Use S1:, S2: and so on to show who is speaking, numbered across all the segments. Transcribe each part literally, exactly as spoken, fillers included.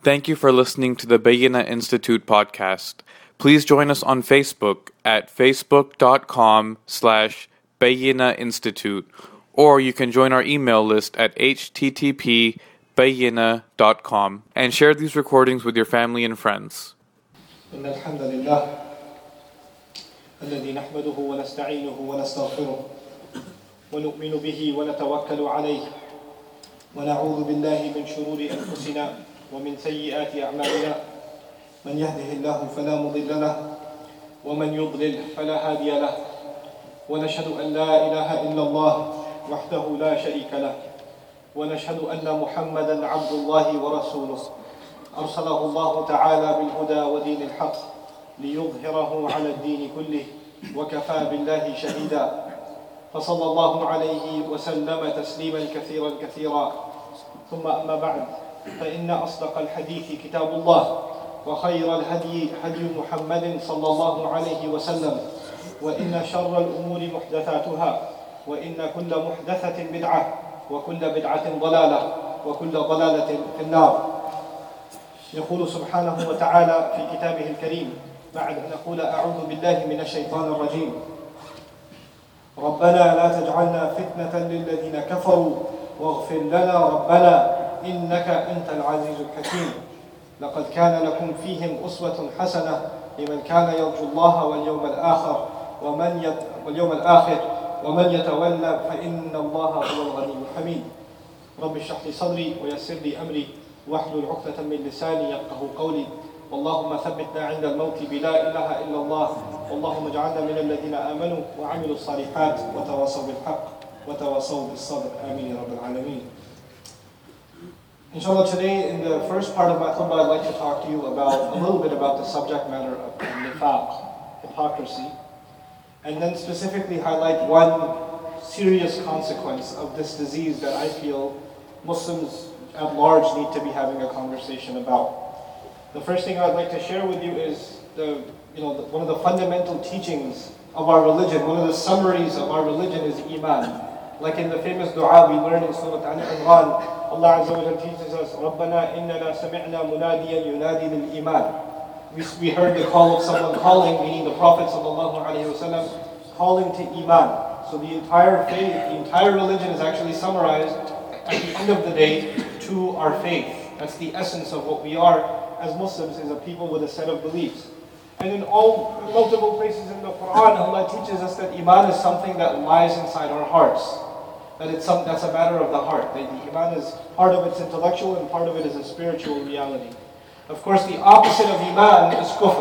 S1: Thank you for listening to the Bayyinah Institute podcast. Please join us on Facebook at facebook.com slash Bayyinah Institute, or you can join our email list at h t t p bayyinah dot com and share these recordings with your family and friends.
S2: إن الحمد لله الذي نحمده ونستعينه ونستغفره ونؤمن به ونتوكل عليه ونعوذ بالله من شرور أنفسنا ومن سيئات أعمالنا من يهده الله فلا مضل له ومن يضلل فلا هادي له ونشهد أن لا إله إلا الله وحده لا شريك له ونشهد أن محمدا عبد الله ورسوله أرسله الله تعالى بالهدى ودين الحق ليظهره على الدين كله وكفى بالله شهيدا فصلى الله عليه وسلم تسليما كثيرا كثيرا ثم أما بعد فإن أصدق الحديث كتاب الله وخير الهدي هدي محمد صلى الله عليه وسلم وإن شر الأمور محدثاتها وإن كل محدثة بدعة وكل بدعة ضلالة وكل ضلالة في النار. يقول سبحانه وتعالى في كتابه الكريم بعد أن نقول أعوذ بالله من الشيطان الرجيم ربنا لا تجعلنا فتنة للذين كفروا واغفر لنا ربنا إنك أنت العزيز الحكيم لقد كان لكم فيهم أسوة حسنة لمن كان يرجو الله واليوم الآخر ومن يت... واليوم الآخر ومن يتولى فإن الله هو الغني الحميد. رب اشرح لي صدري ويسر لي أمري واحلل عقدة من لساني يفقهوا قولي اللهم ثبتنا عند الموت بلا إله إلا الله اللهم اجعلنا من الذين آمنوا وعملوا الصالحات وتواصوا بالحق وتواصوا بالصبر آمين يا رب العالمين. Inshallah, today in the first part of my khutbah I'd like to talk to you about a little bit about the subject matter of nifaq, hypocrisy, and then specifically highlight one serious consequence of this disease that I feel Muslims at large need to be having a conversation about. The first thing I'd like to share with you is the, you know, the, one of the fundamental teachings of our religion, one of the summaries of our religion is Iman. Like in the famous dua we learn in Surah Al-Imran, Allah Azza wa Jalla teaches us, رَبَّنَا إِنَّنَا سَمِعْنَا مُنَادِيًا يُنَادِي لِلْإِيمَانِ. We, we heard the call of someone calling, meaning the Prophet sallallahu alaihi wasallam, calling to Iman. So the entire faith, the entire religion is actually summarized at the end of the day to our faith. That's the essence of what we are as Muslims, is a people with a set of beliefs. And in all multiple places in the Quran, Allah teaches us that Iman is something that lies inside our hearts. That it's some, that's a matter of the heart. That the Iman is part of it's intellectual and part of it is a spiritual reality. Of course, the opposite of Iman is kufr.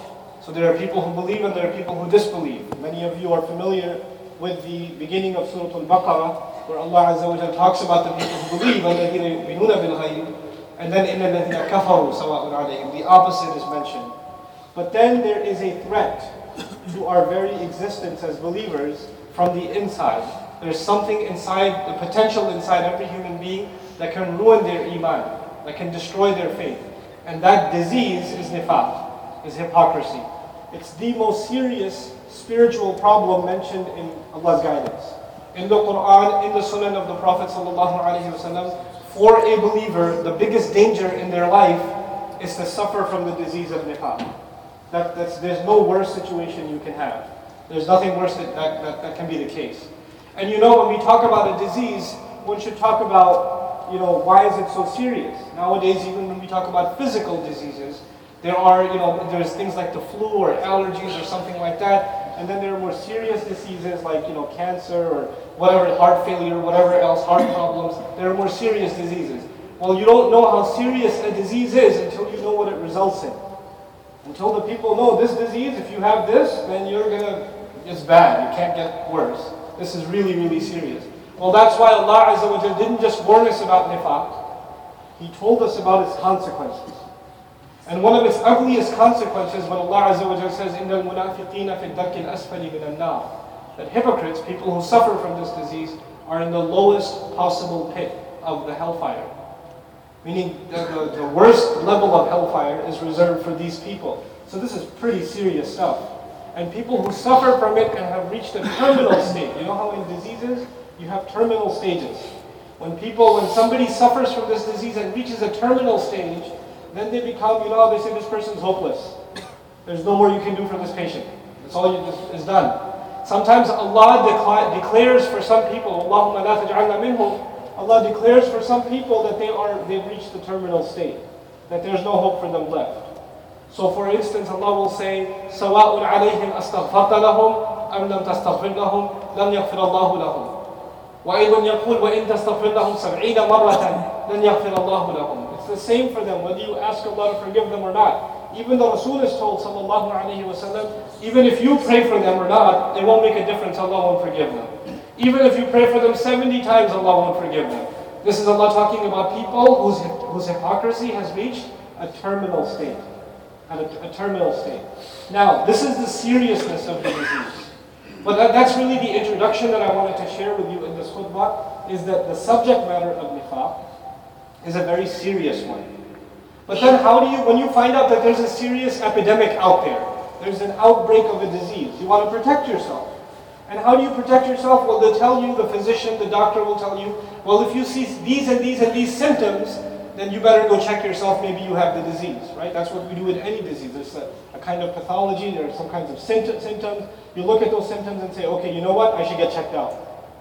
S2: So there are people who believe and there are people who disbelieve. Many of you are familiar with the beginning of Surah Al-Baqarah, where Allah Azza wa Jalla talks about the people who believe, الَّذِينَ يُؤْمِنُونَ بِالْغَيْبِ, and then إِنَّ الَّذِينَ كَفَرُوا سَوَاءٌ عَلَيْهِمْ. The opposite is mentioned. But then there is a threat to our very existence as believers from the inside. There's something inside, the potential inside every human being that can ruin their iman, that can destroy their faith. And that disease is nifaq, is hypocrisy. It's the most serious spiritual problem mentioned in Allah's guidance. In the Quran, in the Sunnah of the Prophet sallallahu alaihi wasallam, for a believer, the biggest danger in their life is to suffer from the disease of nifaq. That, that's, there's no worse situation you can have. There's nothing worse that, that, that, that can be the case. And you know, when we talk about a disease, one should talk about, you know, why is it so serious? Nowadays, even when we talk about physical diseases, there are, you know, there's things like the flu or allergies or something like that. And then there are more serious diseases like, you know, cancer or whatever, heart failure, whatever else, heart problems. There are more serious diseases. Well, you don't know how serious a disease is until you know what it results in. Until the people know this disease, if you have this, then you're gonna, it's bad, you can't get worse. This is really, really serious. Well, that's why Allah Azza wa Jalla didn't just warn us about nifaq, He told us about its consequences. And one of its ugliest consequences, what Allah Azza wa Jalla says, إِنَّ الْمُنَافِقِينَ فِي الدَّرْكِ الْأَسْفَلِ مِنَ النَّارِ. That hypocrites, people who suffer from this disease, are in the lowest possible pit of the hellfire. Meaning the, the, the worst level of hellfire is reserved for these people. So this is pretty serious stuff. And people who suffer from it and have reached a terminal state. You know how in diseases, you have terminal stages. When people, when somebody suffers from this disease and reaches a terminal stage, then they become, you know, they say this person's hopeless. There's no more you can do for this patient. That's all you is done. Sometimes Allah decla- declares for some people, Allahumma la taj'alna minhum, Allah declares for some people that they are, they've reached the terminal state, that there's no hope for them left. So for instance, Allah will say, سَوَاءٌ عَلَيْهِمْ أَسْتَغْفَرْتَ لَهُمْ أَمْ لَمْ تَسْتَغْفِرْ لَهُمْ لَمْ يَغْفِرَ اللَّهُ لَهُمْ وَأَيْضًا يَقُولُ وَإِن تَسْتَغْفِرْ لَهُمْ سَبْعِينَ مَرَّةً لَنْ يَغْفِرَ اللَّهُ لَهُمْ. It's the same for them, whether you ask Allah to forgive them or not. Even the Rasul is told, sallallahu alayhi wa sallam, even if you pray for them or not, it won't make a difference, Allah won't forgive them. Even if you pray for them seventy times, Allah won't forgive them. This is Allah talking about people whose, whose hypocrisy has reached a terminal state. At a, a terminal state. Now, this is the seriousness of the disease. But that, that's really the introduction that I wanted to share with you in this khutbah, is that the subject matter of nifaq is a very serious one. But then how do you, when you find out that there's a serious epidemic out there, there's an outbreak of a disease, you want to protect yourself. And how do you protect yourself? Well, they'll tell you, the physician, the doctor will tell you, well, if you see these and these and these symptoms, then you better go check yourself, maybe you have the disease, right? That's what we do with any disease. There's a, a kind of pathology, there are some kinds of symptom, symptoms. You look at those symptoms and say, okay, you know what, I should get checked out.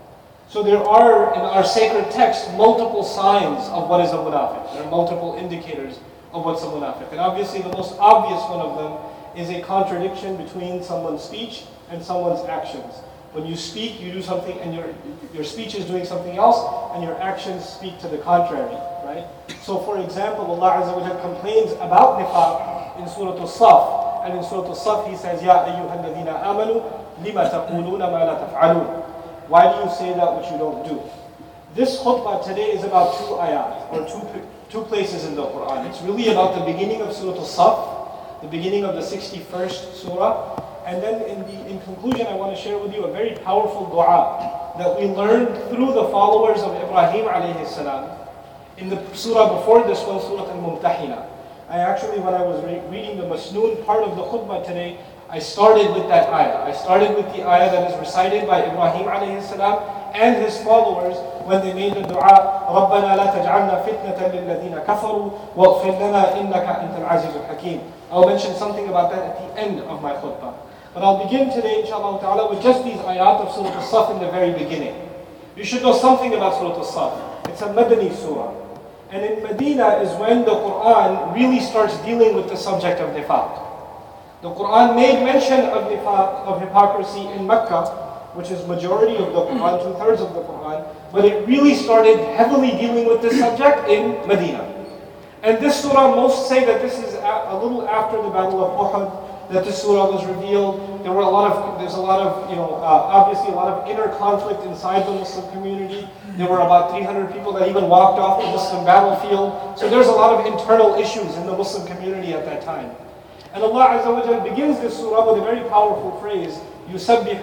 S2: So there are, in our sacred text, multiple signs of what is a munafiq. There are multiple indicators of what's a munafiq. And obviously the most obvious one of them is a contradiction between someone's speech and someone's actions. When you speak, you do something, and your, your speech is doing something else, and your actions speak to the contrary, right? So for example, Allah Azza wa Jalla complains about nifaq in Surah Al-Saf. And in Surah Al-Saf, He says, Ya ayyuhal ladhina amanu, lima taquluna ma la taf'alun. Why do you say that which you don't do? This khutbah today is about two ayat, or two, two places in the Quran. It's really about the beginning of Surah Al-Saf, the beginning of the sixty-first surah. And then in, the, in conclusion, I want to share with you a very powerful dua that we learned through the followers of Ibrahim alayhi salam. In the surah before this one, Surah Al-Mumtahina. I actually, when I was re- reading the Masnoon part of the khutbah today, I started with that ayah. I started with the ayah that is recited by Ibrahim alayhi salam and his followers when they made the dua, رَبَّنَا لَا تَجْعَلْنَا فِتْنَةً لِلَّذِينَ كَفَرُوا وَاغْفِرْ لَنَا إِنَّكَ أَنْتَ الْعَزِيزُ الْحَكِيمُ. I'll mention something about that at the end of my khutbah. But I'll begin today, inshallah ta'ala, with just these ayat of Surah Al-Saf in the very beginning. You should know something about Surah Al-Saf. It's a Madani surah. And in Medina is when the Quran really starts dealing with the subject of nifaq. The Quran made mention of nifaq, of hypocrisy in Mecca, which is majority of the Quran, two-thirds of the Quran, but it really started heavily dealing with this subject in Medina. And this surah, most say that this is a little after the Battle of Uhud, that this surah was revealed. There were a lot of, there's a lot of, you know, uh, obviously a lot of inner conflict inside the Muslim community. There were about three hundred people that even walked off the Muslim battlefield. So there's a lot of internal issues in the Muslim community at that time. And Allah Azza wa Jalla begins this surah with a very powerful phrase, يُسَبِّحُ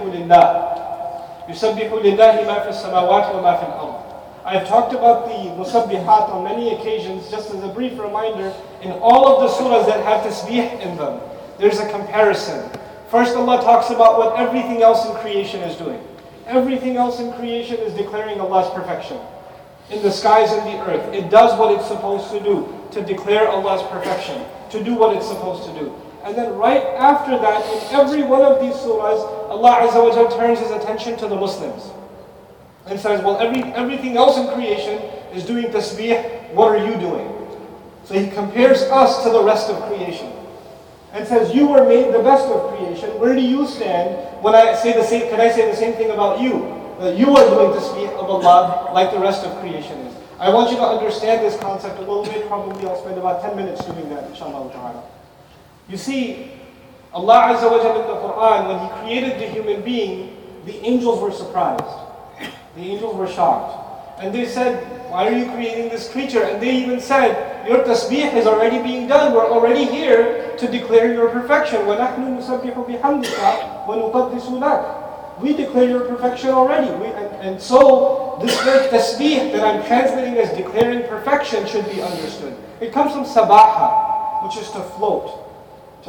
S2: لِلَّهِ يُسَبِّحُ لِلَّهِ مَا فِي السَّمَاوَاتِ وَمَا فِي الْأَرْضِ. I've talked about the musabbihat on many occasions, just as a brief reminder, in all of the surahs that have tasbih in them. There's a comparison. First, Allah talks about what everything else in creation is doing. Everything else in creation is declaring Allah's perfection. In the skies and the earth, it does what it's supposed to do, to declare Allah's perfection, to do what it's supposed to do. And then right after that, in every one of these surahs, Allah Azza wa Jalla turns His attention to the Muslims. And says, well, every, everything else in creation is doing tasbih, what are you doing? So He compares us to the rest of creation. And says, you were made the best of creation. Where do you stand when I say the same? Can I say the same thing about you? That you are doing tasbih of Allah like the rest of creation is. I want you to understand this concept a little bit. Probably I'll spend about ten minutes doing that, inshallah ta'ala. You see, Allah Azza wa Jalla in the Quran, when He created the human being, the angels were surprised. The angels were shocked. And they said, why are you creating this creature? And they even said, your tasbih is already being done. We're already here to declare your perfection. وَنَحْنُ نُسَبِّحُ بِحَمْدِكَ وَنُقَدِّسُ لَكَ. We declare your perfection already. We, and, and so, this word tasbih that I'm translating as declaring perfection should be understood. It comes from sabaha, which is to float. To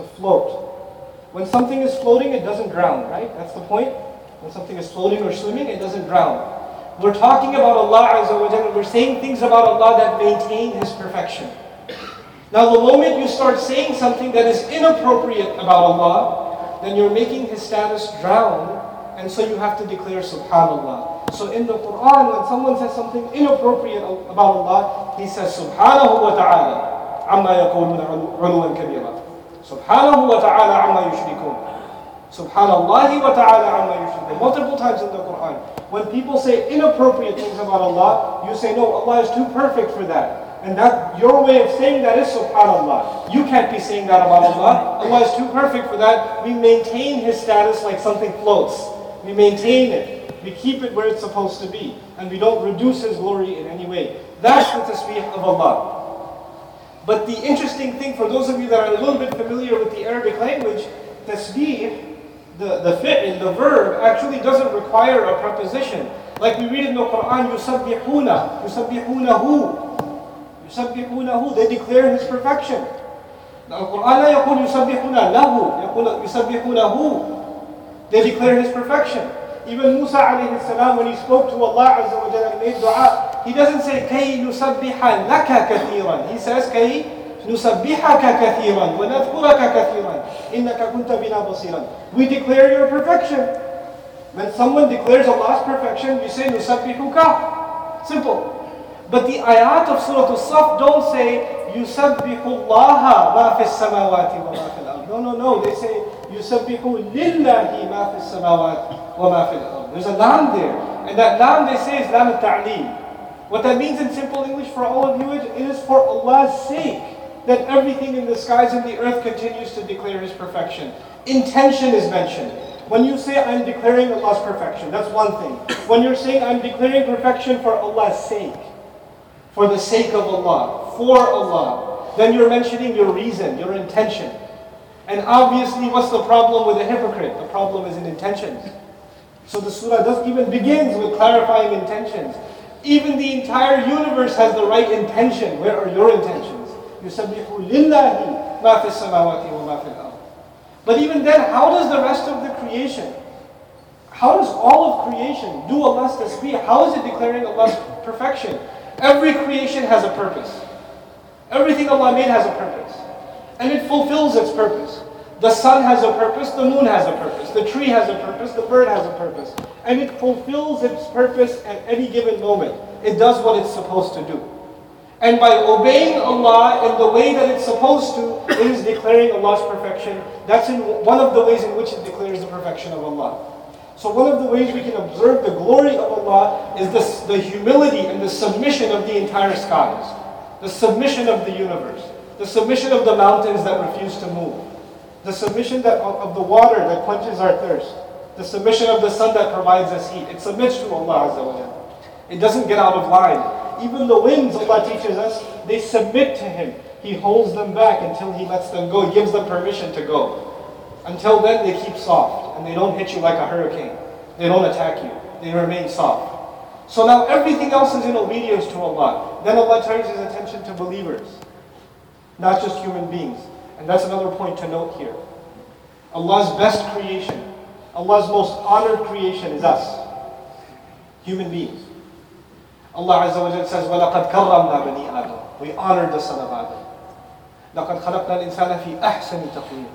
S2: float. When something is floating, it doesn't drown, right? That's the point. When something is floating or swimming, it doesn't drown. We're talking about Allah Azza wa Jalla. We're saying things about Allah that maintain His perfection. Now the moment you start saying something that is inappropriate about Allah, then you're making His status drown, and so you have to declare Subhanallah. So in the Quran, when someone says something inappropriate about Allah, he says Subhanahu wa ta'ala amma yaquluna uluwan kabira. Subhanahu wa ta'ala amma yushrikun. Subhanallahi wa ta'ala amma yushrikun. Multiple times in the Quran. When people say inappropriate things about Allah, you say, no, Allah is too perfect for that. And that your way of saying that is Subhanallah. You can't be saying that about Allah. Allah is too perfect for that. We maintain His status like something floats. We maintain it. We keep it where it's supposed to be. And we don't reduce His glory in any way. That's the tasbih of Allah. But the interesting thing for those of you that are a little bit familiar with the Arabic language, tasbih, the, the fi'l, the verb, actually doesn't require a preposition. Like we read in the Quran, yusabbihuna, yusabbihunahu. يسبحونه, they declare His perfection. The Quran لا يقول يسبحون له, يقول يسبحونه. They declare His perfection. Even Musa alayhi salam, when he spoke to Allah Azza wa Jalla and made dua, he doesn't say كي نسبح لك كثيرا. He says كي نسبحك كثيرا ونذكرك كثيرا إنك كنت بنا بصيرا. We declare Your perfection. When someone declares Allah's perfection, we say نسبحك. Simple. But the ayat of Surah Al-Saf don't say يُسَبِّحُ اللَّهَ مَا فِي السَّمَاوَاتِ وَمَا فِي الْأَرْضِ. No, no, no. They say يُسَبِّحُ لِلَّهِ مَا فِي السَّمَاوَاتِ وَمَا فِي الْأَرْضِ. There's a lam there. And that lam they say is lam al-ta'lim. What that means in simple English for all of you is, it is for Allah's sake that everything in the skies and the earth continues to declare His perfection. Intention is mentioned. When you say, I'm declaring Allah's perfection, that's one thing. When you're saying, I'm declaring perfection for Allah's sake, for the sake of Allah, for Allah, then you're mentioning your reason, your intention. And obviously, what's the problem with a hypocrite? The problem is in intentions. So the surah does even begins with clarifying intentions. Even the entire universe has the right intention. Where are your intentions? يُسَبِّحُ لِلَّهِ مَا فِي السَّمَاوَاتِ وَمَا فِي الْأَرْضِ. But even then, how does the rest of the creation, how does all of creation do Allah's tasbih? How is it declaring Allah's perfection? Every creation has a purpose. Everything Allah made has a purpose. And it fulfills its purpose. The sun has a purpose, the moon has a purpose, the tree has a purpose, the bird has a purpose. And it fulfills its purpose at any given moment. It does what it's supposed to do. And by obeying Allah in the way that it's supposed to, it is declaring Allah's perfection. That's in one of the ways in which it declares the perfection of Allah. So one of the ways we can observe the glory of Allah is this, the humility and the submission of the entire skies. The submission of the universe. The submission of the mountains that refuse to move. The submission that, of the water that quenches our thirst. The submission of the sun that provides us heat. It submits to Allah Azza wa Jalla. It doesn't get out of line. Even the winds, Allah teaches us, they submit to Him. He holds them back until He lets them go. He gives them permission to go. Until then, they keep soft, and they don't hit you like a hurricane. They don't attack you. They remain soft. So now everything else is in obedience to Allah. Then Allah turns His attention to believers, not just human beings. And that's another point to note here. Allah's best creation, Allah's most honored creation is us, human beings. Allah Azza wa Jalla says, وَلَقَدْ كَرَّمْنَا بَنِي آدَمَ. We honored the son of Adam. لَقَدْ خَلَقْنَا الْإِنسَانَ فِي أَحْسَنِ تَقْوِيمٍ.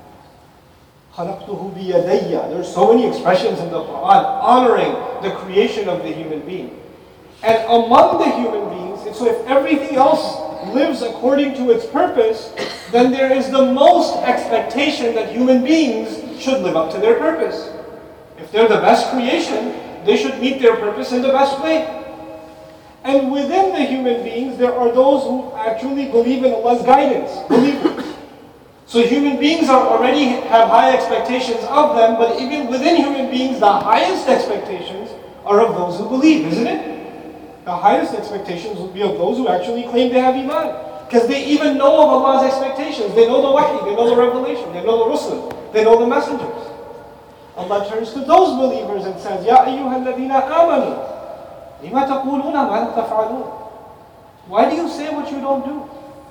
S2: خَلَقْتُهُ بِيَدَيَّ. There's so many expressions in the Quran honoring the creation of the human being. And among the human beings, so if everything else lives according to its purpose, then there is the most expectation that human beings should live up to their purpose. If they're the best creation, they should meet their purpose in the best way. And within the human beings, there are those who actually believe in Allah's guidance, believers. So human beings are already have high expectations of them, but even within human beings, the highest expectations are of those who believe, isn't it? The highest expectations will be of those who actually claim they have Iman. Because they even know of Allah's expectations. They know the wahi, they know the revelation, they know the rusul, they know the messengers. Allah turns to those believers and says, Ya ayyuha alladhina amanu, lima taquluna ma la taf'alun. Why do you say what you don't do?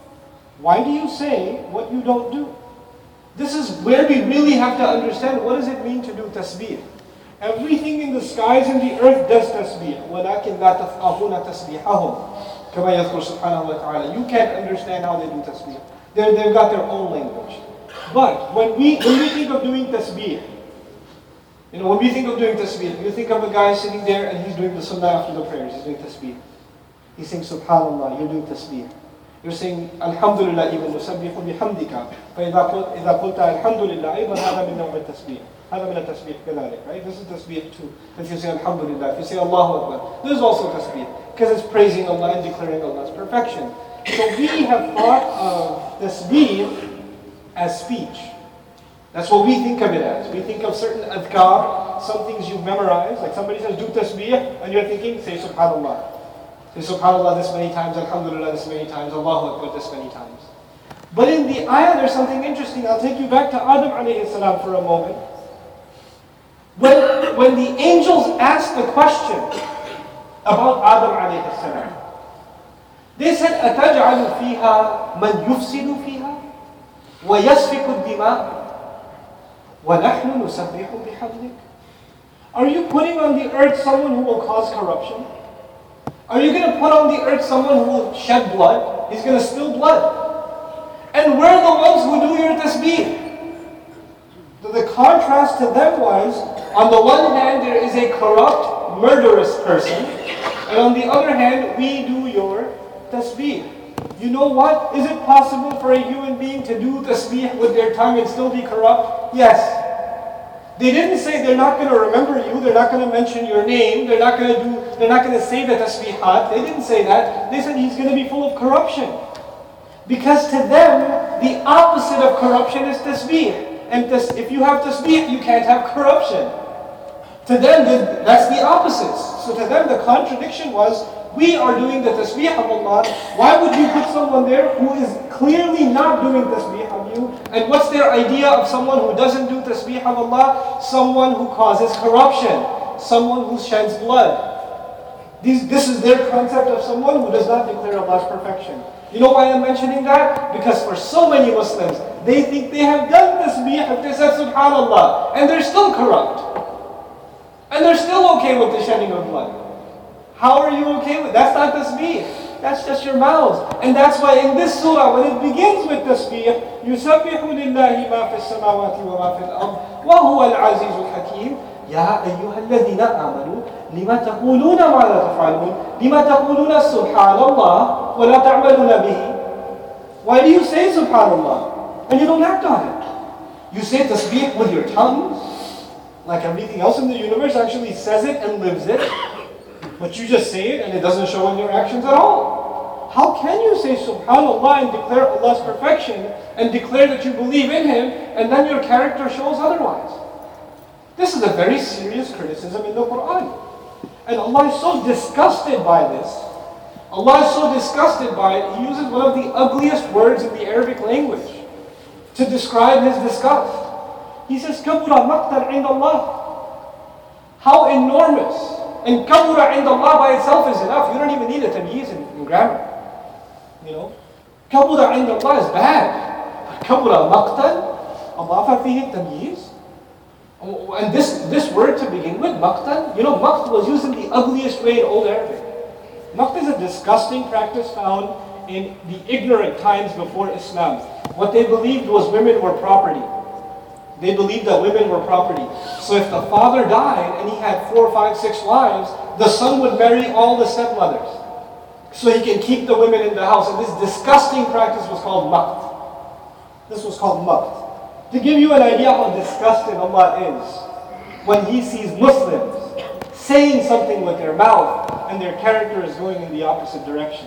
S2: Why do you say what you don't do? This is where we really have to understand what does it mean to do tasbih. Everything in the skies and the earth does tasbih. وَلَكِنْ لَا تَفْقَهُونَ تَسْبِيحَهُمْ كَمَا يَذْكُرُ سُبْحَانَهُ وَتَعَالَى. You can't understand how they do tasbih. They're, they've got their own language. But when we, when we think of doing tasbih, you know, when we think of doing tasbih, you think of a guy sitting there and he's doing the sunnah after the prayers, he's doing tasbih. He's saying subhanallah, you're doing tasbih. You're saying alhamdulillah even nusabbihu bihamdika. فإذا قلت الحمد لله أيضا هذا من نوع التسبيح. هذا من التسبيح كذلك, right? This is tasbih too. If you say alhamdulillah, if you say Allahu Akbar, this is also tasbih. Because it's praising Allah and declaring Allah's perfection. So we have thought of tasbih as speech. That's what we think of it as. We think of certain adhkar, some things you've memorized. Like somebody says, do tasbih, and you're thinking, say subhanallah. Say subhanallah this many times, alhamdulillah this many times, Allahu Akbar this many times. But in the ayah, there's something interesting. I'll take you back to Adam alayhi salam for a moment. When, when the angels asked the question about Adam alayhi salam, they said, أَتَجْعَلُ فِيهَا مَنْ يُفْسِدُ فِيهَا وَيَسْفِكُ الدِّمَاءِ وَنَحْنُ نُسَبِّحُ بِحَمْدِكَ. Are you putting on the earth someone who will cause corruption? Are you going to put on the earth someone who will shed blood? He's going to spill blood. And we're the ones who do your tasbih. The, the contrast to them was, on the one hand, there is a corrupt, murderous person, and on the other hand, we do your tasbih. You know what? Is it possible for a human being to do tasbih with their tongue and still be corrupt? Yes. They didn't say they're not going to remember you, they're not going to mention your name, they're not going to do, they're not going to say the tasbihat. They didn't say that. They said he's going to be full of corruption. Because to them, the opposite of corruption is tasbih. And tas- if you have tasbih, you can't have corruption. To them, that's the opposite. So to them, the contradiction was, we are doing the tasbih of Allah. Why would you put someone there who is clearly not doing tasbih of you? And what's their idea of someone who doesn't do tasbih of Allah? Someone who causes corruption. Someone who sheds blood. These, this is their concept of someone who does not declare Allah's perfection. You know why I'm mentioning that? Because for so many Muslims, they think they have done tasbih if they said subhanallah, and they're still corrupt. And they're still okay with the shedding of blood. How are you okay with that? That's not tasbih. That's just your mouths. And that's why in this surah, when it begins with tasbih, يُسَبِّحُ لِلَّهِ مَا فِي السَّمَاوَاتِ وَمَا فِي الْأَرْضِ وَهُوَ الْعَزِيزُ الْحَكِيمُ يَا أَيُّهَا الَّذِينَ آمَنُوا لِمَ تَقُولُونَ مَا لَا تَفْعَلُونَ لِمَ تَقُولُونَ سُبْحَانَ اللَّهِ وَلَا تَعْمَلُونَ بِهِ. Why do you say subhanallah and you don't act on it? You say tasbih with your tongue, like everything else in the universe actually says it and lives it. But you just say it and it doesn't show in your actions at all. How can you say subhanallah and declare Allah's perfection and declare that you believe in Him and then your character shows otherwise? This is a very serious criticism in the Quran. And Allah is so disgusted by this. Allah is so disgusted by it, He uses one of the ugliest words in the Arabic language to describe His disgust. He says, كَبُرَ مَقْتًا عِنْدَ اللَّهِ. How enormous. And kabura inda Allah by itself is enough. You don't even need a tamyiz in, in grammar. You know? Kabura inda Allah is bad. But kabura maqtan, adafa fihi tamyiz. And this, this word to begin with, maqtan, you know, maqt was used in the ugliest way in Old Arabic. Maqt is a disgusting practice found in the ignorant times before Islam. What they believed was women were property. They believed that women were property. So if the father died and he had four, five, six wives, the son would marry all the stepmothers. So he can keep the women in the house. And this disgusting practice was called maqt. This was called maqt. To give you an idea how disgusted Allah is when He sees Muslims saying something with their mouth and their character is going in the opposite direction.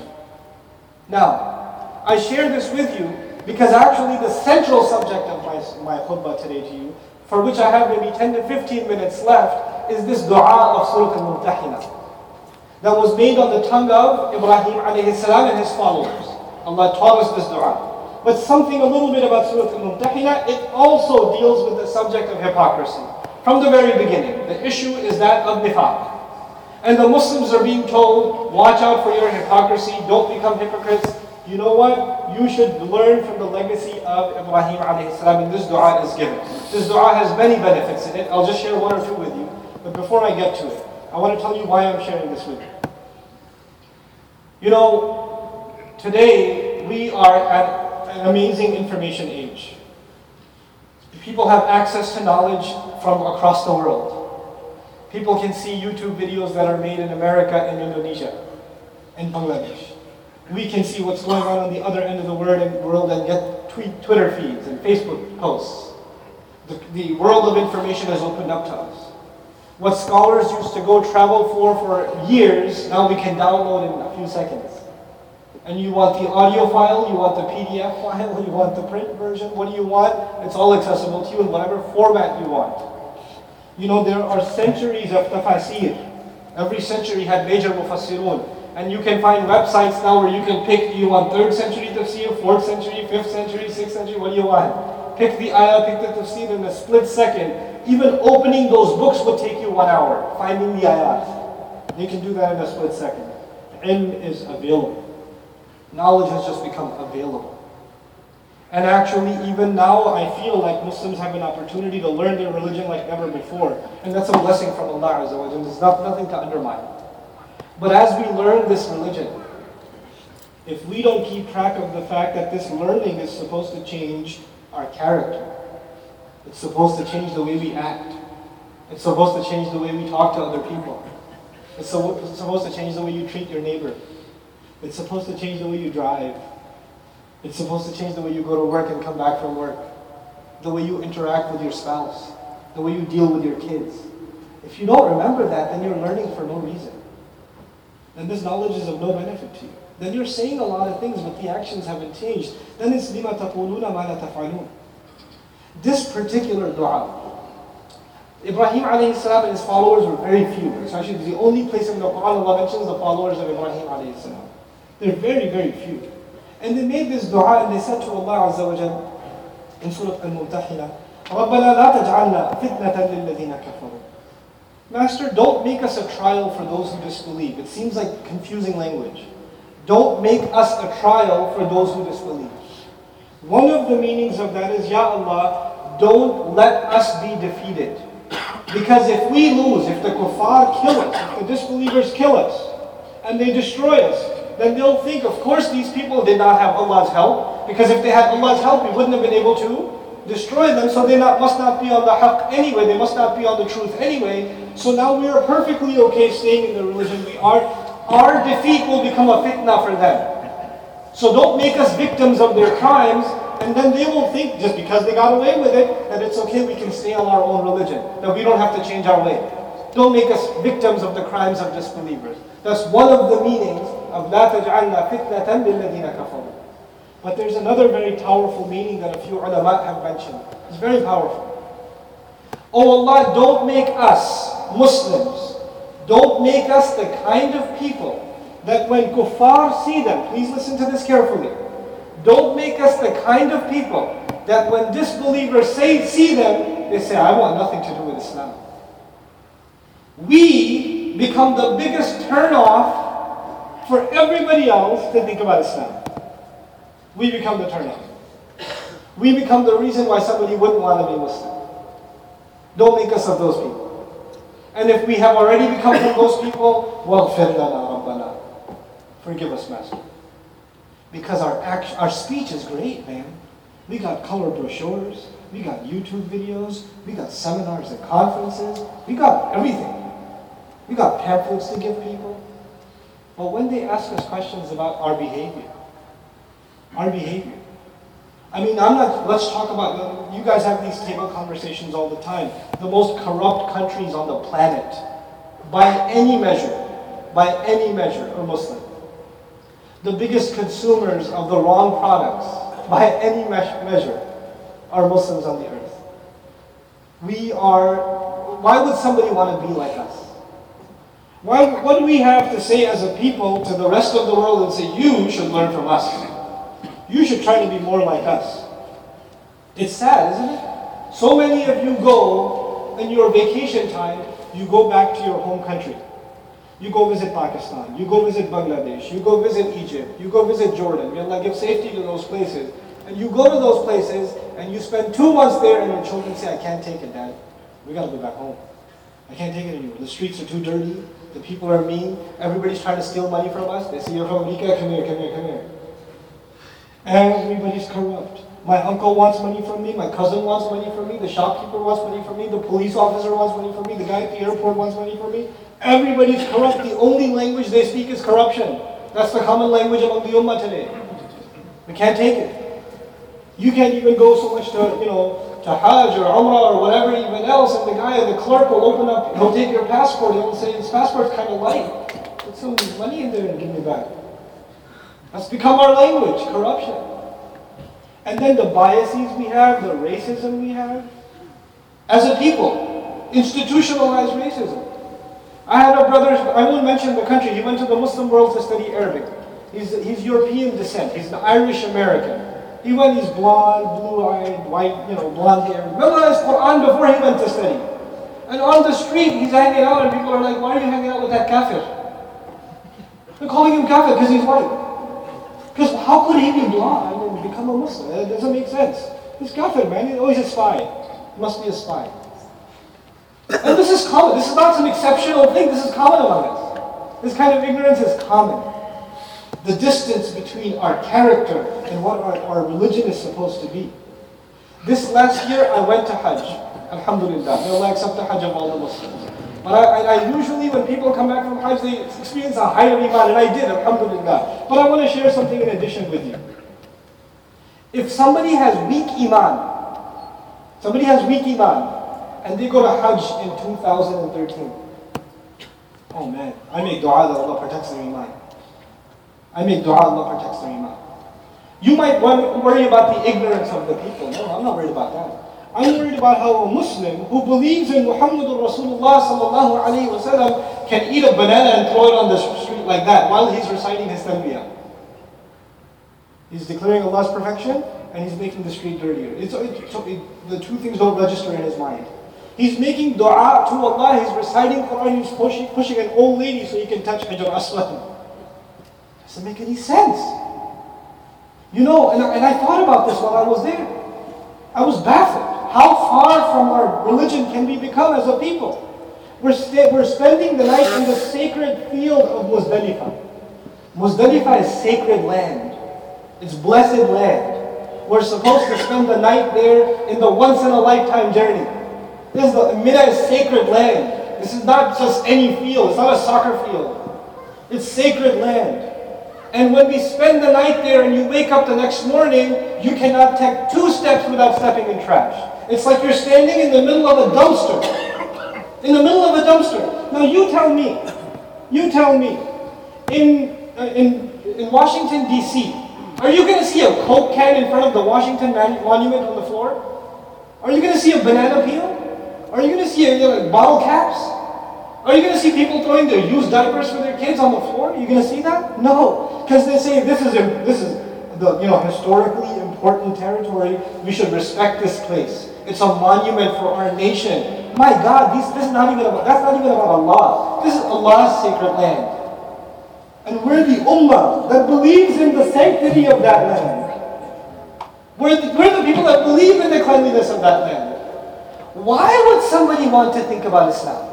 S2: Now, I share this with you because actually the central subject of my, my khutbah today to you, for which I have maybe ten to fifteen minutes left, is this dua of Surah Al-Mumtahina that was made on the tongue of Ibrahim alayhi salam and his followers. Allah taught us this dua. But something a little bit about Surah Al-Mumtahina, it also deals with the subject of hypocrisy. From the very beginning, the issue is that of nifaq. And the Muslims are being told, watch out for your hypocrisy, don't become hypocrites. You know what? You should learn from the legacy of Ibrahim alayhi salam, and this dua is given. This dua has many benefits in it. I'll just share one or two with you. But before I get to it, I want to tell you why I'm sharing this with you. You know, today we are at an amazing information age. People have access to knowledge from across the world. People can see YouTube videos that are made in America and Indonesia and Bangladesh. We can see what's going on on the other end of the world and, world and get tweet, Twitter feeds and Facebook posts. The, the world of information has opened up to us. What scholars used to go travel for for years, now we can download in a few seconds. And you want the audio file, you want the P D F file, you want the print version, what do you want? It's all accessible to you in whatever format you want. You know, there are centuries of tafasir. Every century had major mufassirun. And you can find websites now where you can pick, do you want third century tafsir, fourth century, fifth century, sixth century, what do you want? Pick the ayah, pick the tafsir in a split second. Even opening those books would take you one hour, finding the ayat. You can do that in a split second. Ilm is available. Knowledge has just become available. And actually, even now, I feel like Muslims have an opportunity to learn their religion like never before. And that's a blessing from Allah Azza wa Jalla. There's not, nothing to undermine. But as we learn this religion, if we don't keep track of the fact that this learning is supposed to change our character, it's supposed to change the way we act, it's supposed to change the way we talk to other people, it's, so, it's supposed to change the way you treat your neighbor, it's supposed to change the way you drive, it's supposed to change the way you go to work and come back from work, the way you interact with your spouse, the way you deal with your kids. If you don't remember that, then you're learning for no reason. Then this knowledge is of no benefit to you. Then you're saying a lot of things, but the actions haven't changed. Then it's لِمَا تَقُولُونَ مَا لَا تَفْعَلُونَ. This particular dua, Ibrahim alayhi salam and his followers were very few. It's actually the only place in the Quran Allah mentions the followers of Ibrahim alayhi salam. They're very, very few. And they made this dua and they said to Allah Azza wa Jal in Surah Al-Mumtahina, رَبَّنَا لَا تَجْعَلْنَا فِتْنَةً لِلَّذِينَ كَفَرُوا. Master, don't make us a trial for those who disbelieve. It seems like confusing language. Don't make us a trial for those who disbelieve. One of the meanings of that is, Ya Allah, don't let us be defeated. Because if we lose, if the kuffar kill us, if the disbelievers kill us, and they destroy us, then they'll think, of course these people did not have Allah's help, because if they had Allah's help, we wouldn't have been able to destroy them, so they not, must not be on the haqq anyway, they must not be on the truth anyway. So now we are perfectly okay staying in the religion we are. Our defeat will become a fitna for them. So don't make us victims of their crimes, and then they will think, just because they got away with it, that it's okay, we can stay on our own religion, that we don't have to change our way. Don't make us victims of the crimes of disbelievers. That's one of the meanings of لَا تَجْعَلْنَا فِتْنَةً لِلَّذِينَ كَفَرُوا. But there's another very powerful meaning that a few ulama have mentioned. It's very powerful. Oh Allah, don't make us Muslims, don't make us the kind of people that when kuffar see them, please listen to this carefully, don't make us the kind of people that when disbelievers say, see them, they say, I want nothing to do with Islam. We become the biggest turn-off for everybody else to think about Islam. We become the turn-off. We become the reason why somebody wouldn't want to be Muslim. Don't make us of those people. And if we have already become from those people, وَاغْفِرْ لَنَا رَبَّنَا. Forgive us, Master. Because our act, our speech is great, man. We got color brochures, we got YouTube videos, we got seminars and conferences, we got everything. We got pamphlets to give people. But when they ask us questions about our behavior, our behavior, I mean, I'm not, let's talk about, you guys have these table conversations all the time. The most corrupt countries on the planet, by any measure, by any measure, are Muslim. The biggest consumers of the wrong products, by any me- measure, are Muslims on the earth. We are, why would somebody want to be like us? Why, what do we have to say as a people to the rest of the world and say, you should learn from us? You should try to be more like us. It's sad, isn't it? So many of you go, in your vacation time, you go back to your home country. You go visit Pakistan, you go visit Bangladesh, you go visit Egypt, you go visit Jordan. May Allah give safety to those places. And you go to those places, and you spend two months there, and your children say, I can't take it, Dad. We gotta go back home. I can't take it anymore. The streets are too dirty, the people are mean, everybody's trying to steal money from us. They say, you're from America, come here, come here, come here. Everybody's corrupt. My uncle wants money from me, my cousin wants money from me, the shopkeeper wants money from me, the police officer wants money from me, the guy at the airport wants money from me. Everybody's corrupt. The only language they speak is corruption. That's the common language among the ummah today. We can't take it. You can't even go so much to, you know, to Hajj or Umrah or whatever even else, and the guy, the clerk will open up, he'll take your passport, he'll say, this passport's kind of light. Put some money in there and give me back. That's become our language, corruption. And then the biases we have, the racism we have. As a people, institutionalized racism. I had a brother, I won't mention the country, he went to the Muslim world to study Arabic. He's, he's European descent, he's an Irish American. He went, he's blonde, blue-eyed, white, you know, blonde hair. Memorized Quran before he went to study. And on the street, he's hanging out and people are like, why are you hanging out with that kafir? They're calling him kafir because he's white. Because how could he be blind and become a Muslim? It doesn't make sense. He's kafir, man. Oh, he's a spy. He must be a spy. And this is common. This is not some exceptional thing. This is common among us. This kind of ignorance is common. The distance between our character and what our, our religion is supposed to be. This last year, I went to Hajj. Alhamdulillah. May Allah accept the Hajj of all the Muslims. But I, I, I usually, when people come back from Hajj, they experience a higher iman, and I did, alhamdulillah. But I want to share something in addition with you. If somebody has weak iman, somebody has weak iman, and they go to Hajj in two thousand thirteen, oh man, I make dua that Allah protects their iman. I make dua Allah protects their iman. You might worry about the ignorance of the people. No, I'm not worried about that. I'm worried about how a Muslim who believes in Muhammadur Rasulullah sallallahu alayhi wa sallam can eat a banana and throw it on the street like that while he's reciting his talbiyah. He's declaring Allah's perfection and he's making the street dirtier. It's, it, so it, the two things don't register in his mind. He's making dua to Allah, he's reciting Quran, he's pushing, pushing an old lady so he can touch Hajar Aswad. Doesn't make any sense. You know, and, and I thought about this while I was there. I was baffled. How far from our religion can we become as a people? We're, sta- we're spending the night in the sacred field of Muzdalifah. Muzdalifah is sacred land. It's blessed land. We're supposed to spend the night there in the once-in-a-lifetime journey. This is the Mina is sacred land. This is not just any field. It's not a soccer field. It's sacred land. And when we spend the night there and you wake up the next morning, you cannot take two steps without stepping in trash. It's like you're standing in the middle of a dumpster. In the middle of a dumpster. Now you tell me, you tell me, in, uh, in, in Washington, D C, are you going to see a Coke can in front of the Washington Monument on the floor? Are you going to see a banana peel? Are you going to see a, you know, bottle caps? Are you going to see people throwing their used diapers for their kids on the floor? Are you going to see that? No, because they say this is this is the you know historically important territory. We should respect this place. It's a monument for our nation. My God, this, this is not even about that's not even about Allah. This is Allah's sacred land, and we're the ummah that believes in the sanctity of that land. We're the, we're the people that believe in the cleanliness of that land. Why would somebody want to think about Islam?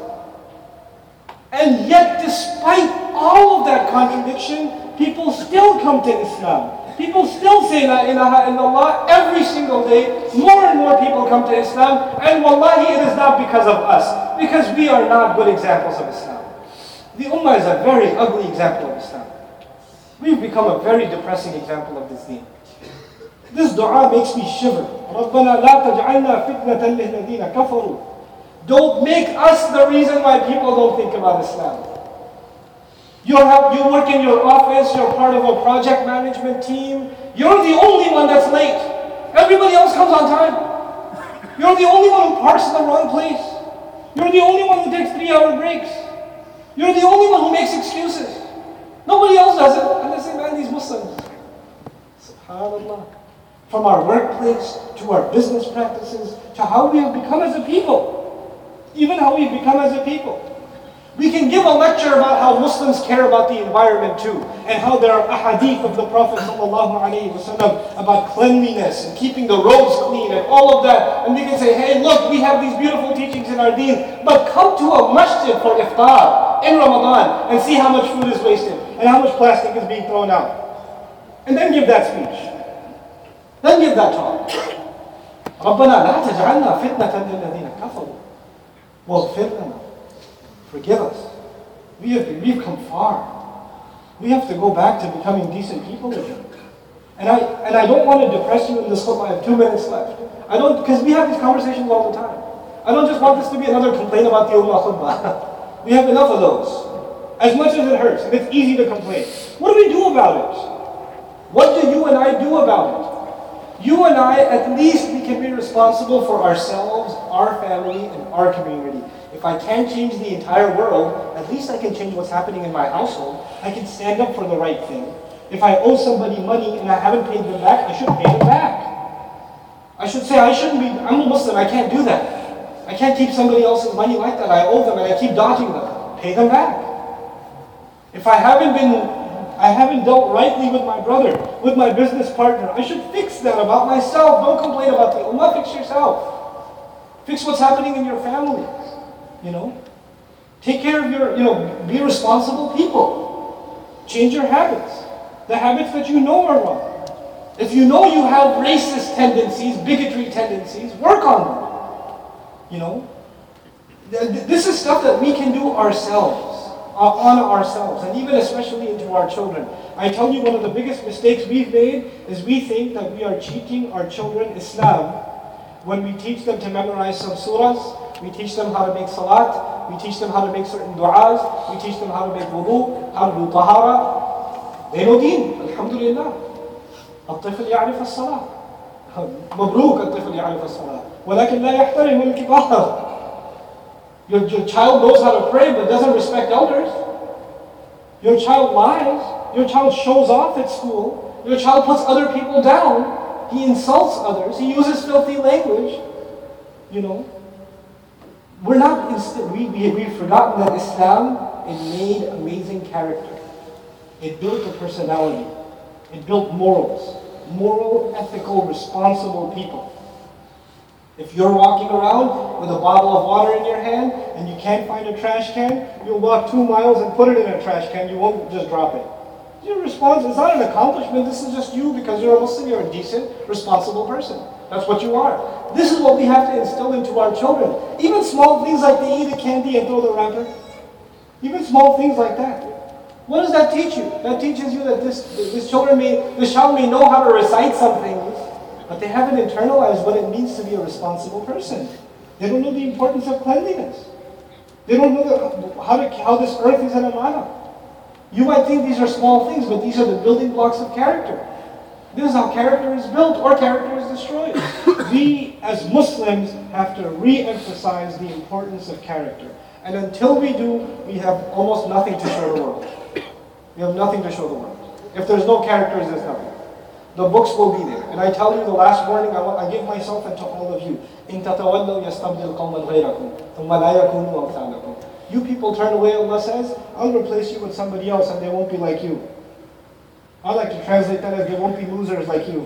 S2: And yet, despite all of that contradiction, people still come to Islam. People still say La ilaha illallah every single day. More and more people come to Islam. And wallahi, it is not because of us. Because we are not good examples of Islam. The ummah is a very ugly example of Islam. We've become a very depressing example of this deen. This dua makes me shiver. رَبَّنَا لَا تَجْعَلْنَا فِتْنَةً لِلَّذِينَ كَفَرُوا. Don't make us the reason why people don't think about Islam. You have, you work in your office, you're part of a project management team. You're the only one that's late. Everybody else comes on time. You're the only one who parks in the wrong place. You're the only one who takes three-hour breaks. You're the only one who makes excuses. Nobody else does it. And they say, man, these Muslims. SubhanAllah. From our workplace, to our business practices, to how we have become as a people. Even how we become as a people. We can give a lecture about how Muslims care about the environment too, and how there are ahadith of the Prophet ﷺ about cleanliness and keeping the roads clean and all of that. And we can say, hey, look, we have these beautiful teachings in our deen, but come to a masjid for iftar in Ramadan and see how much food is wasted and how much plastic is being thrown out. And then give that speech. Then give that talk. رَبَّنَا لَا تَجْعَلْنَا فِتْنَةً لِلَّذِينَ كَفَرُوا وَاغْفِرْ لَنَا. Forgive us. We have, we've come far. We have to go back to becoming decent people again. And I and I don't want to depress you in this khutbah. I have two minutes left. I don't, because we have these conversations all the time. I don't just want this to be another complaint about the ummah khutbah. We have enough of those. As much as it hurts, and it's easy to complain. What do we do about it? What do you and I do about it? You and I, at least we can be responsible for ourselves, our family, and our community. If I can't change the entire world, at least I can change what's happening in my household. I can stand up for the right thing. If I owe somebody money and I haven't paid them back, I should pay them back. I should say, I shouldn't be, I'm a Muslim, I can't do that. I can't keep somebody else's money like that. I owe them and I keep dodging them. Pay them back. If I haven't been, I haven't dealt rightly with my brother, with my business partner, I should fix that about myself. Don't complain about the ummah, fix yourself. Fix what's happening in your family. You know, take care of your, you know, be responsible people. Change your habits. The habits that you know are wrong. If you know you have racist tendencies, bigotry tendencies, work on them. You know, this is stuff that we can do ourselves, uh, on ourselves, and even especially into our children. I tell you, one of the biggest mistakes we've made is we think that we are teaching our children Islam when we teach them to memorize some surahs. We teach them how to make salat. We teach them how to make certain du'as. We teach them how to make wudu, how to do tahara. They know deen, alhamdulillah. الطفل يعرف الصلاة. مبروك الطفل يعرف الصلاة. ولكن لا يحترم الكبار. Your, your child knows how to pray but doesn't respect elders. Your child lies. Your child shows off at school. Your child puts other people down. He insults others. He uses filthy language. You know. We're not, we, we, we've forgotten that Islam, it made amazing character. It built a personality. It built morals. Moral, ethical, responsible people. If you're walking around with a bottle of water in your hand and you can't find a trash can, you'll walk two miles and put it in a trash can. You won't just drop it. Your response is not an accomplishment. This is just you because you're a Muslim. You're a decent, responsible person. That's what you are. This is what we have to instill into our children. Even small things like they eat a candy and throw the wrapper. Even small things like that. What does that teach you? That teaches you that this, this children may, this child may know how to recite some things, but they haven't internalized what it means to be a responsible person. They don't know the importance of cleanliness. They don't know the, how, to, how this earth is an amana. You might think these are small things, but these are the building blocks of character. This is how character is built or character is destroyed. We, as Muslims, have to re-emphasize the importance of character. And until we do, we have almost nothing to show the world. We have nothing to show the world. If there's no characters, there's nothing. The books will be there. And I tell you the last warning I, want, I give myself and to all of you. إِن تَتَوَلَّوْا يَسْتَبْدِلْ قَوْمًا غَيْرَكُمْ ثُمَّ لَا يَكُونُوا أَمْثَالَكُمْ. You people turn away, Allah says, I'll replace you with somebody else and they won't be like you. I like to translate that as they won't be losers like you.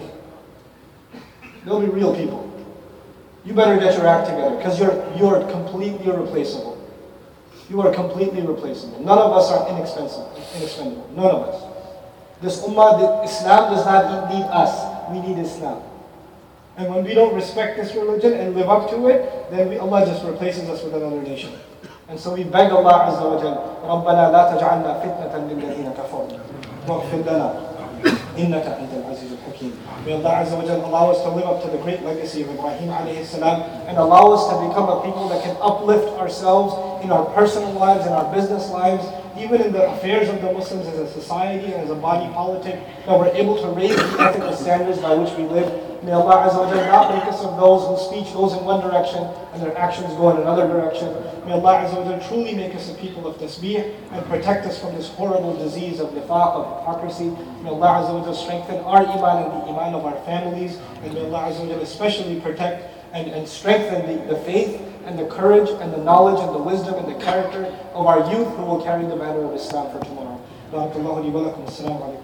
S2: They'll be real people. You better get your act together because you're, you're completely irreplaceable. You are completely replaceable. None of us are inexpensive, inexpendable. None of us. This ummah, the Islam does not need us. We need Islam. And when we don't respect this religion and live up to it, then we, Allah just replaces us with another nation. And so we beg Allah Azza wa Jal, رَبَّنَا لَا تَجْعَلْنَا فِتْنَةً لِلَّذِينَ كَفَرُوا وَاغْفِرْ لَنَا إِنَّكَ أَنْتَ الْعَزِيزُ الْحَكِيمُ. May Allah Azza wa Jal allow us to live up to the great legacy of Ibrahim alayhi salam and allow us to become a people that can uplift ourselves in our personal lives, in our business lives, even in the affairs of the Muslims as a society and as a body politic, that we're able to raise the ethical standards by which we live. May Allah Azza wa Jalla not make us of those whose speech goes in one direction and their actions go in another direction. May Allah Azza wa Jalla truly make us a people of tasbih and protect us from this horrible disease of nifaq, of hypocrisy. May Allah Azza wa Jalla strengthen our iman and the iman of our families. And may Allah Azza wa Jalla especially protect and, and strengthen the, the faith and the courage and the knowledge and the wisdom and the character of our youth who will carry the banner of Islam for tomorrow. Barakallahu li wa lakum. Assalamu alaikum.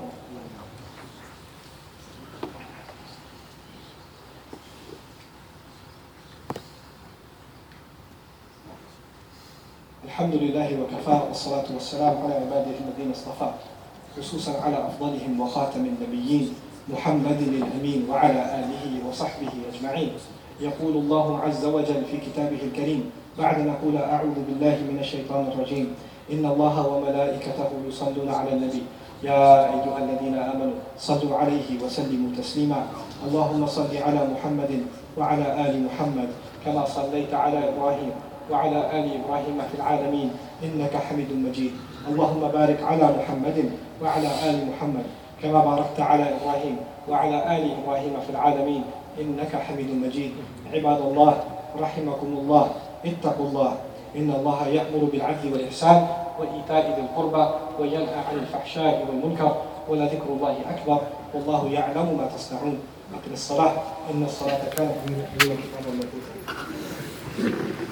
S2: الحمد لله وكفى والصلاة والسلام على عباده الذين اصطفى خصوصا على أفضلهم وخاتم النبيين محمد الأمين وعلى آله وصحبه أجمعين. يقول الله عز وجل في كتابه الكريم بعد نقول أعوذ بالله من الشيطان الرجيم إن الله وملائكته يصلون على النبي يا أيها الذين آمنوا صلوا عليه وسلموا تسليما. اللهم صل على محمد وعلى آل محمد كما صليت على إبراهيم وعلى آل إبراهيم في العالمين إنك حميد مجيد. اللهم بارك على محمد وعلى آل محمد كما باركت على إبراهيم وعلى آل إبراهيم في العالمين إنك حميد مجيد. عباد الله رحمكم الله، اتقوا الله، إن الله يأمر بالعدل والإحسان وإيتاء ذي القربى وينهى عن الفحشاء والمنكر ولذكر الله أكبر والله يعلم ما تصنعون. أقم الصلاة إن الصلاة كانت من المؤمنين كتابا موقوتا.